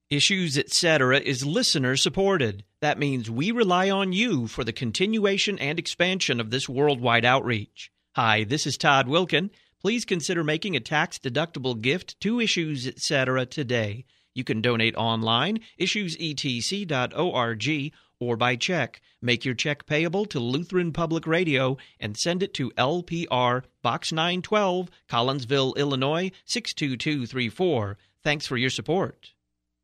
Issues, Etc. is listener-supported. That means we rely on you for the continuation and expansion of this worldwide outreach. Hi, this is Todd Wilkin. Please consider making a tax-deductible gift to Issues, Etc. today. You can donate online, issuesetc.org, or by check. Make your check payable to Lutheran Public Radio and send it to LPR Box 912, Collinsville, Illinois, 62234. Thanks for your support.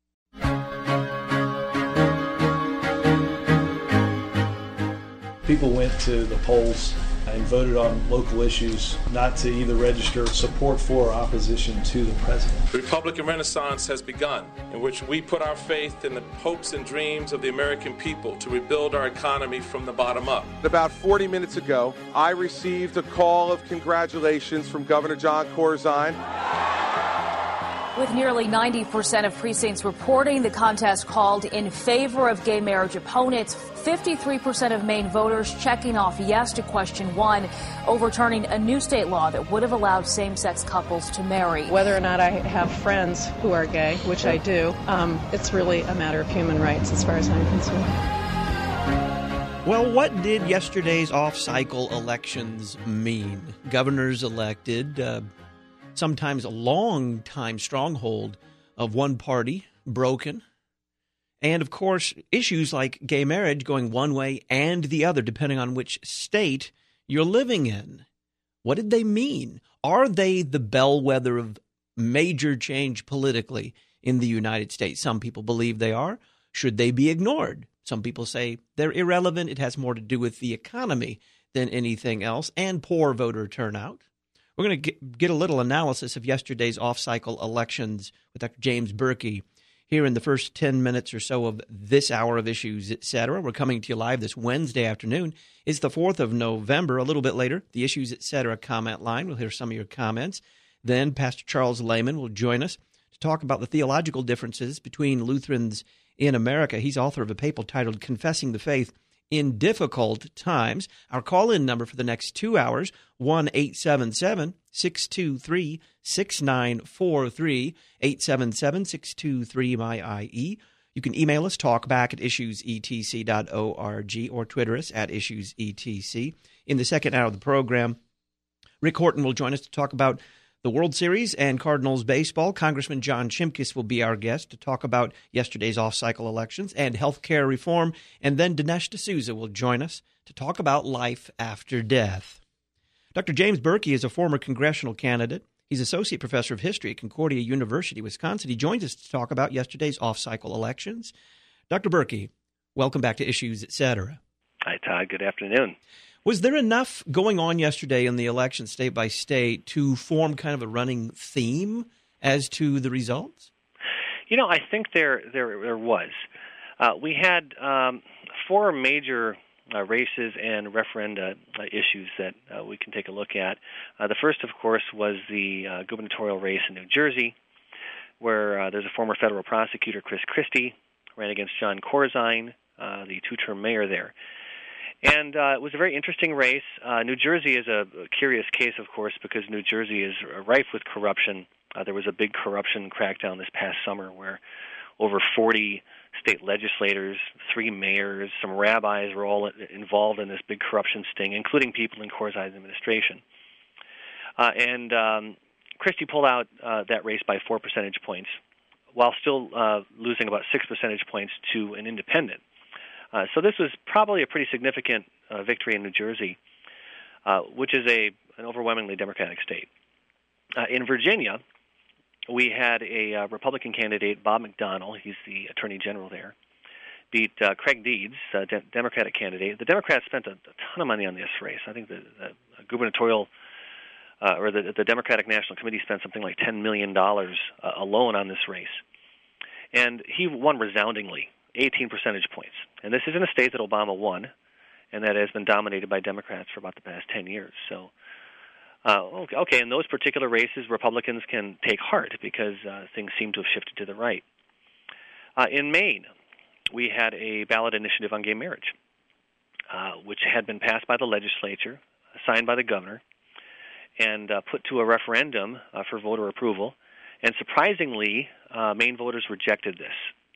People went to the polls and voted on local issues, not to either register support for or opposition to the president. The Republican Renaissance has begun, in which we put our faith in the hopes and dreams of the American people to rebuild our economy from the bottom up. About 40 minutes ago, I received a call of congratulations from Governor Jon Corzine. With nearly 90% of precincts reporting the contest called in favor of gay marriage opponents, 53% of Maine voters checking off yes to question 1, overturning a new state law that would have allowed same-sex couples to marry. Whether or not I have friends who are gay, which I do, it's really a matter of human rights as far as I'm concerned. Well, what did yesterday's off-cycle elections mean? Governors elected, sometimes a long-time stronghold of one party broken. And, of course, issues like gay marriage going one way and the other, depending on which state you're living in. What did they mean? Are they the bellwether of major change politically in the United States? Some people believe they are. Should they be ignored? Some people say they're irrelevant. It has more to do with the economy than anything else and poor voter turnout. We're going to get a little analysis of yesterday's off-cycle elections with Dr. James Berkey here in the first 10 minutes or so of this hour of Issues, Etc. We're coming to you live this Wednesday afternoon. It's the 4th of November. A little bit later, the Issues, Etc. comment line. We'll hear some of your comments. Then Pastor Charles Lehman will join us to talk about the theological differences between Lutherans in America. He's author of a paper titled Confessing the Faith in Difficult Times. Our call-in number for the next 2 hours, 1-877-623-6943, 877-623-MY-IE. You can email us, talkback@issuesetc.org, or Twitter us @issuesetc. In the second hour of the program, Rick Horton will join us to talk about the World Series and Cardinals baseball. Congressman John Chimkus will be our guest to talk about yesterday's off-cycle elections and health care reform. And then Dinesh D'Souza will join us to talk about life after death. Dr. James Berkey is a former congressional candidate. He's associate professor of history at Concordia University, Wisconsin. He joins us to talk about yesterday's off-cycle elections. Dr. Berkey, welcome back to Issues, Etc. Hi, Todd. Good afternoon. Was there enough going on yesterday in the election state by state to form kind of a running theme as to the results? You know, I think there was. We had 4 major races and referenda issues that we can take a look at. The first, of course, was the gubernatorial race in New Jersey, where there's a former federal prosecutor, Chris Christie, ran against Jon Corzine, the 2-term mayor there. And it was a very interesting race. New Jersey is a curious case, of course, because New Jersey is rife with corruption. There was a big corruption crackdown this past summer where over 40 state legislators, 3 mayors, some rabbis were all involved in this big corruption sting, including people in Corzine's administration. And Christie pulled out that race by 4 percentage points, while still losing about 6 percentage points to an independent. So this was probably a pretty significant victory in New Jersey, which is an overwhelmingly Democratic state. In Virginia, we had a Republican candidate, Bob McDonnell, he's the Attorney General there, beat Craig Deeds, Democratic candidate. The Democrats spent a ton of money on this race. I think the gubernatorial or the Democratic National Committee spent something like $10 million alone on this race. And he won resoundingly, 18 percentage points. And this is in a state that Obama won, and that has been dominated by Democrats for about the past 10 years. So, okay, in those particular races, Republicans can take heart because things seem to have shifted to the right. In Maine, we had a ballot initiative on gay marriage, which had been passed by the legislature, signed by the governor, and put to a referendum for voter approval. And surprisingly, Maine voters rejected this.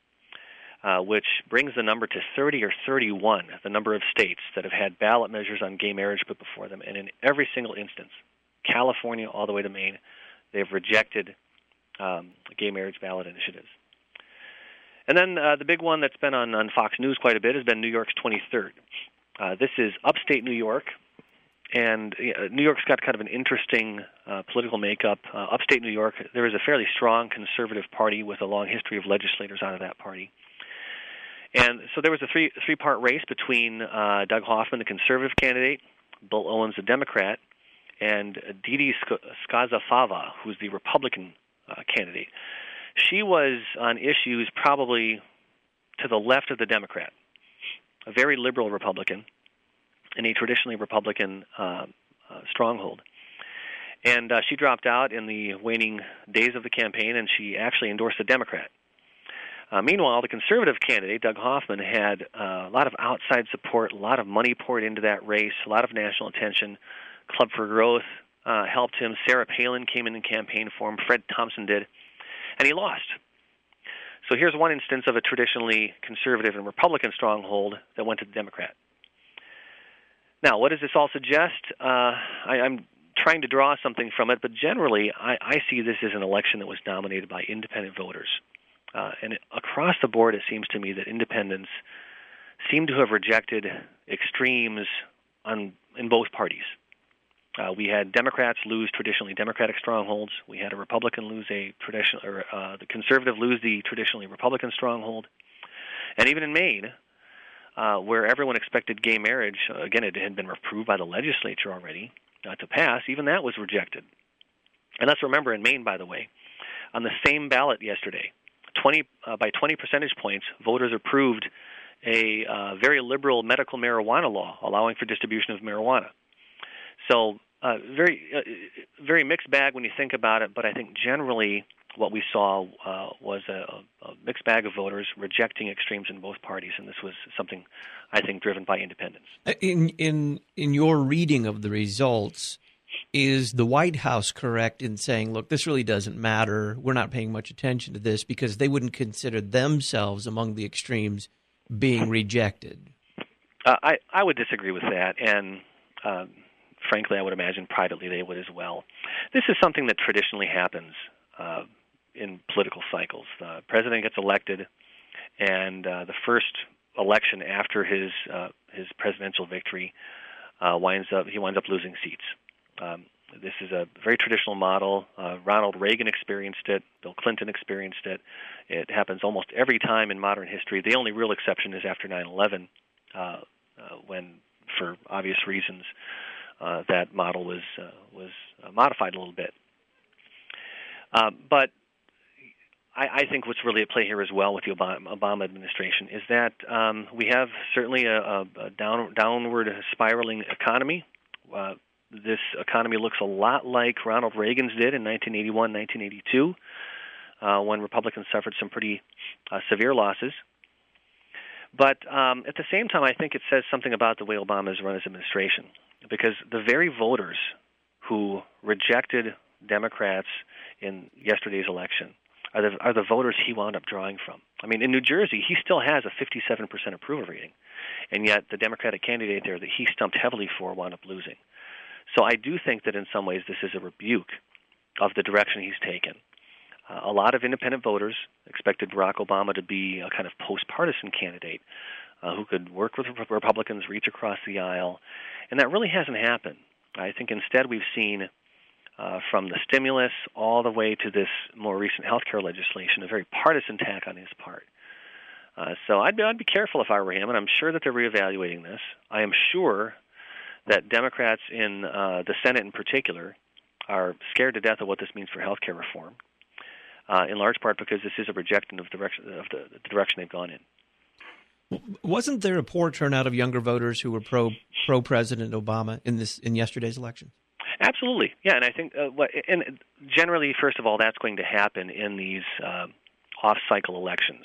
which brings the number to 30 or 31, the number of states that have had ballot measures on gay marriage put before them. And in every single instance, California all the way to Maine, they've rejected gay marriage ballot initiatives. And then the big one that's been on Fox News quite a bit has been New York's 23rd. This is upstate New York, and New York's got kind of an interesting political makeup. Upstate New York, there is a fairly strong conservative party with a long history of legislators out of that party. And so there was a three-part race between Doug Hoffman, the conservative candidate, Bill Owens, the Democrat, and Didi Scazafava, who's the Republican candidate. She was on issues probably to the left of the Democrat, a very liberal Republican in a traditionally Republican stronghold. And she dropped out in the waning days of the campaign, and she actually endorsed a Democrat. Meanwhile, the conservative candidate, Doug Hoffman, had a lot of outside support, a lot of money poured into that race, a lot of national attention. Club for Growth helped him. Sarah Palin came in and campaigned for him. Fred Thompson did. And he lost. So here's one instance of a traditionally conservative and Republican stronghold that went to the Democrat. Now, what does this all suggest? I'm trying to draw something from it, but generally I see this as an election that was dominated by independent voters. And across the board, it seems to me that independents seem to have rejected extremes in both parties. We had Democrats lose traditionally Democratic strongholds. We had a Republican lose the conservative lose the traditionally Republican stronghold. And even in Maine, where everyone expected gay marriage, again, it had been approved by the legislature already to pass, even that was rejected. And let's remember, in Maine, by the way, on the same ballot yesterday, by 20 percentage points, voters approved a very liberal medical marijuana law allowing for distribution of marijuana. So very mixed bag when you think about it, but I think generally what we saw was a mixed bag of voters rejecting extremes in both parties, and this was something I think driven by independents. In your reading of the results, is the White House correct in saying, look, this really doesn't matter, we're not paying much attention to this, because they wouldn't consider themselves among the extremes being rejected? I would disagree with that, and frankly, I would imagine privately they would as well. This is something that traditionally happens in political cycles. The president gets elected, and the first election after his presidential victory, he winds up losing seats. This is a very traditional model. Ronald Reagan experienced it. Bill Clinton experienced it. It happens almost every time in modern history. The only real exception is after 9/11, when, for obvious reasons, that model was modified a little bit. But I think what's really at play here as well with the Obama administration is that we have certainly a downward spiraling economy. This economy looks a lot like Ronald Reagan's did in 1981, 1982, when Republicans suffered some pretty severe losses. But at the same time, I think it says something about the way Obama has run his administration, because the very voters who rejected Democrats in yesterday's election are the voters he wound up drawing from. I mean, in New Jersey, he still has a 57% approval rating, and yet the Democratic candidate there that he stumped heavily for wound up losing. So I do think that in some ways this is a rebuke of the direction he's taken. A lot of independent voters expected Barack Obama to be a kind of post-partisan candidate who could work with Republicans, reach across the aisle, and that really hasn't happened. I think instead we've seen from the stimulus all the way to this more recent health care legislation, a very partisan tack on his part. So I'd be careful if I were him, and I'm sure that they're reevaluating this. I am sure that Democrats in the Senate in particular are scared to death of what this means for health care reform, in large part because this is a rejection of the direction they've gone in. Wasn't there a poor turnout of younger voters who were pro-President Obama in yesterday's election? Absolutely, yeah, and I think and generally, first of all, that's going to happen in these off-cycle elections.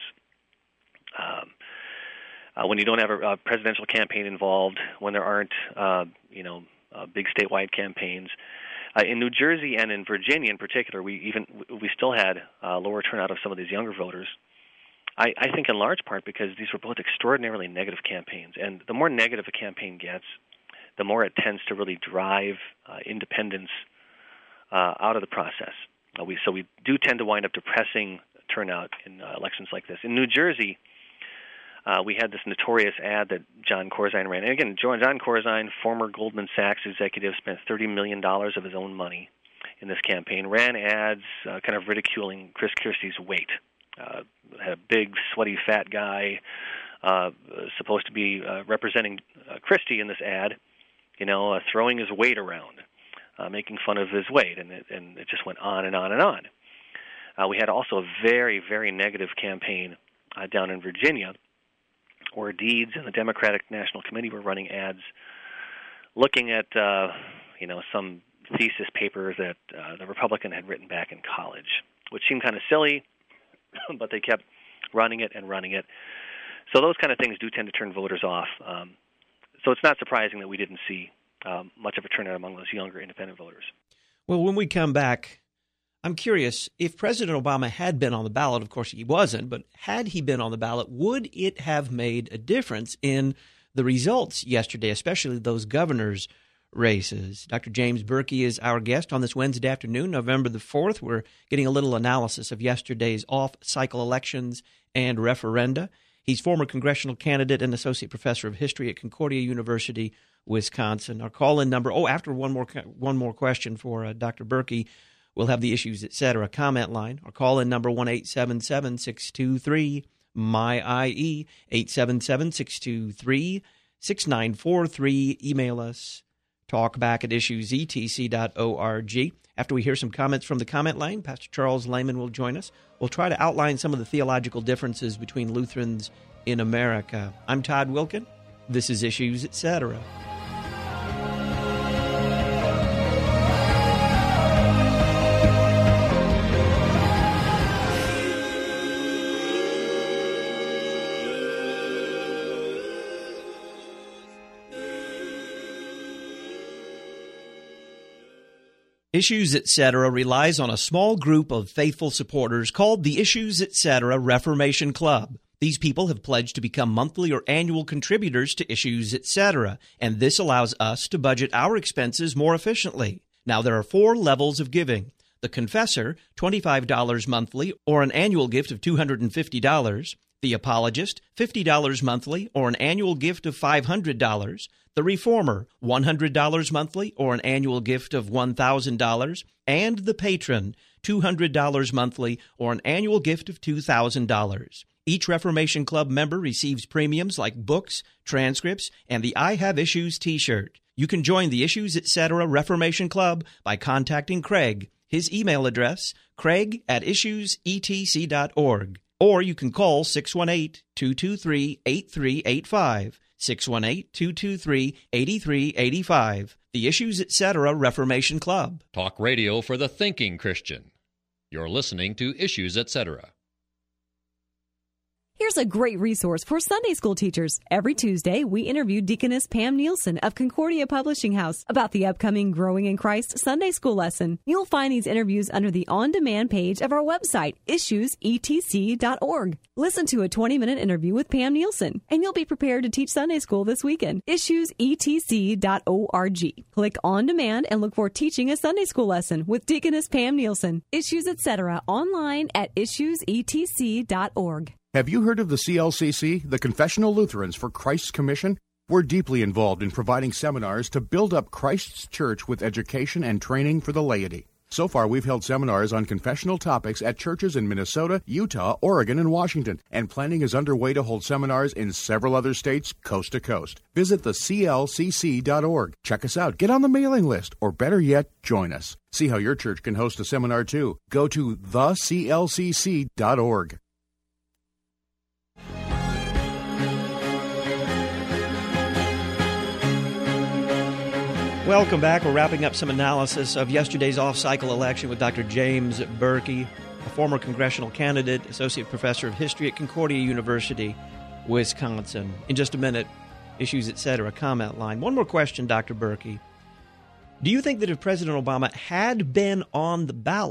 When you don't have a presidential campaign involved, when there aren't big statewide campaigns. In New Jersey and in Virginia in particular, we still had lower turnout of some of these younger voters. I think in large part because these were both extraordinarily negative campaigns. And the more negative a campaign gets, the more it tends to really drive independents out of the process. So we do tend to wind up depressing turnout in elections like this. In New Jersey, we had this notorious ad that Jon Corzine ran. And again, Jon Corzine, former Goldman Sachs executive, spent $30 million of his own money in this campaign, ran ads kind of ridiculing Chris Christie's weight. Had a big, sweaty, fat guy supposed to be representing Christie in this ad, throwing his weight around, making fun of his weight, and it just went on and on and on. We had also a very, very negative campaign down in Virginia, where Deeds and the Democratic National Committee were running ads looking at, some thesis paper that the Republican had written back in college, which seemed kind of silly, but they kept running it and running it. So those kind of things do tend to turn voters off. So it's not surprising that we didn't see much of a turnout among those younger independent voters. Well, when we come back, I'm curious, if President Obama had been on the ballot, of course he wasn't, but had he been on the ballot, would it have made a difference in the results yesterday, especially those governor's races? Dr. James Berkey is our guest on this Wednesday afternoon, November the 4th. We're getting a little analysis of yesterday's off-cycle elections and referenda. He's former congressional candidate and associate professor of history at Concordia University, Wisconsin. Our call-in number, after one more question for Dr. Berkey, we'll have the Issues Etc. comment line. Our call-in number, 1-877-623-MY-IE, 877-623-6943. Email us, talkback@issuesetc.org. After we hear some comments from the comment line, Pastor Charles Lehman will join us. We'll try to outline some of the theological differences between Lutherans in America. I'm Todd Wilkin. This is Issues Etc. Issues Etc. relies on a small group of faithful supporters called the Issues Etc. Reformation Club. These people have pledged to become monthly or annual contributors to Issues Etc., and this allows us to budget our expenses more efficiently. Now, there are 4 levels of giving. The Confessor, $25 monthly or an annual gift of $250. The Apologist, $50 monthly or an annual gift of $500. The Reformer, $100 monthly or an annual gift of $1,000. And the Patron, $200 monthly or an annual gift of $2,000. Each Reformation Club member receives premiums like books, transcripts, and the I Have Issues t-shirt. You can join the Issues Etc. Reformation Club by contacting Craig. His email address, craig@issuesetc.org. Or you can call 618-223-8385, 618-223-8385. The Issues Etc. Reformation Club. Talk radio for the thinking Christian. You're listening to Issues Etc. Here's a great resource for Sunday school teachers. Every Tuesday, we interview Deaconess Pam Nielsen of Concordia Publishing House about the upcoming Growing in Christ Sunday school lesson. You'll find these interviews under the on-demand page of our website, issuesetc.org. Listen to a 20-minute interview with Pam Nielsen, and you'll be prepared to teach Sunday school this weekend. Issuesetc.org. Click On Demand and look for Teaching a Sunday School Lesson with Deaconess Pam Nielsen. Issues Etc. online at issuesetc.org. Have you heard of the CLCC, the Confessional Lutherans for Christ's Commission? We're deeply involved in providing seminars to build up Christ's church with education and training for the laity. So far, we've held seminars on confessional topics at churches in Minnesota, Utah, Oregon, and Washington, and planning is underway to hold seminars in several other states, coast to coast. Visit the clcc.org. Check us out, get on the mailing list, or better yet, join us. See how your church can host a seminar too. Go to theclcc.org. Welcome back. We're wrapping up some analysis of yesterday's off-cycle election with Dr. James Berkey, a former congressional candidate, associate professor of history at Concordia University, Wisconsin. In just a minute, Issues Etc. comment line. One more question, Dr. Berkey. Do you think that if President Obama had been on the ballot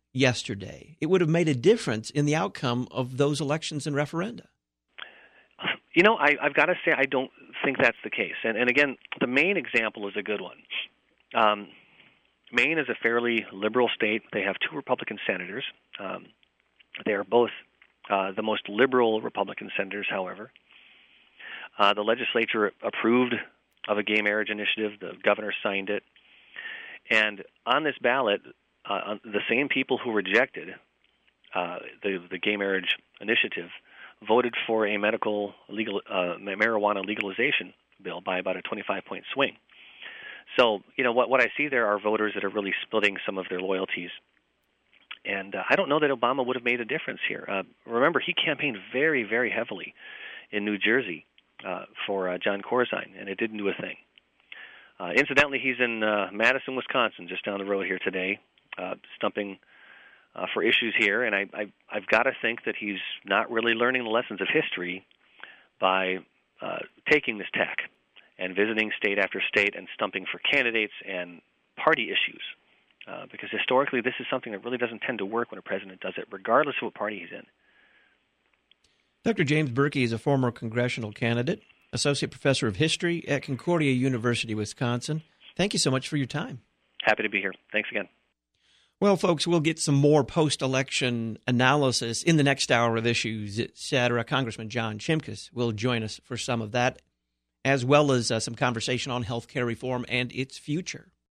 yesterday, it would have made a difference in the outcome of those elections and referenda. You know, I've got to say I don't think that's the case. And again, the Maine example is a good one. Maine is a fairly liberal state. They have 2 Republican senators. They are both the most liberal Republican senators, however. The legislature approved of a gay marriage initiative. The governor signed it. And on this ballot, the same people who rejected the gay marriage initiative voted for a marijuana legalization bill by about a 25-point swing. So, you know, what I see there are voters that are really splitting some of their loyalties. And I don't know that Obama would have made a difference here. Remember, he campaigned very, very heavily in New Jersey for John Corzine, and it didn't do a thing. Incidentally, he's in Madison, Wisconsin, just down the road here today, stumping for issues here. And I've got to think that he's not really learning the lessons of history by taking this tack and visiting state after state and stumping for candidates and party issues. Because historically, this is something that really doesn't tend to work when a president does it, regardless of what party he's in. Dr. James Berkey is a former congressional candidate, associate professor of history at Concordia University, Wisconsin. Thank you so much for your time. Happy to be here. Thanks again. Well, folks, we'll get some more post-election analysis in the next hour of Issues, etc. Congressman John Chimkus will join us for some of that, as well as some conversation on health care reform and its future.